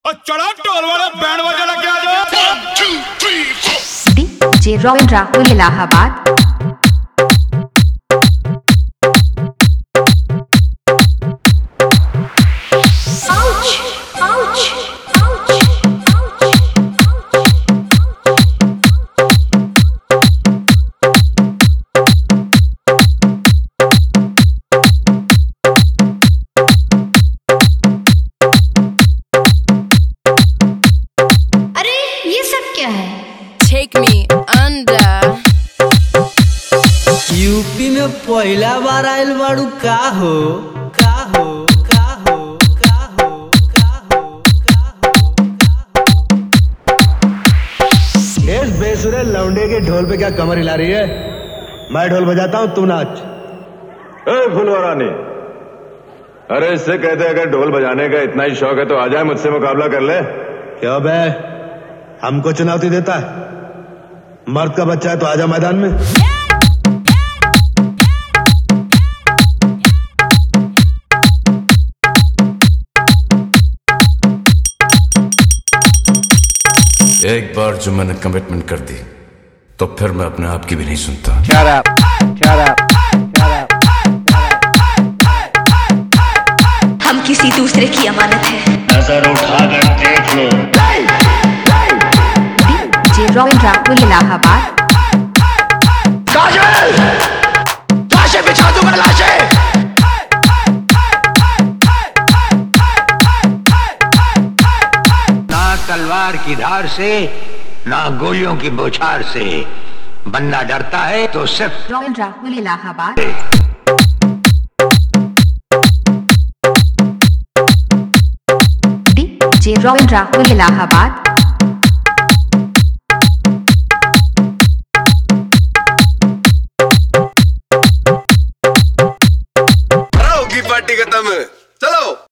और चढ़ा टोल वाला बैंड बजा लग गया जो DJ royal Rahul Allahabad. Take me under। UP में पहला बार आयल बाड़ू का हो का हो का हो का हो का हो का हो। इस बेसुरे लौंडे के ढोल पे क्या कमर हिला रही है? मैं ढोल बजाता हूँ, तू नाच। फुलवारानी, अरे इससे कहते अगर ढोल बजाने का इतना ही शौक है तो आ जाए मुझसे मुकाबला कर ले। क्यों बे, हमको चुनौती देता है? मर्द का बच्चा है तो आजा मैदान में। एक बार जो मैंने कमिटमेंट कर दी तो फिर मैं अपने आप की भी नहीं सुनता। हम किसी दूसरे की अमानत है। नजर उठाकर देख लो। DJ royal Rahul Allahabad. काजल लाशें बिछा दूंगा, लाशें। ना तलवार की धार से ना गोलियों की बौछार से बंदा डरता है तो सिर्फ royal Rahul Allahabad. DJ royal Rahul Allahabad. Party खत्म, चलो।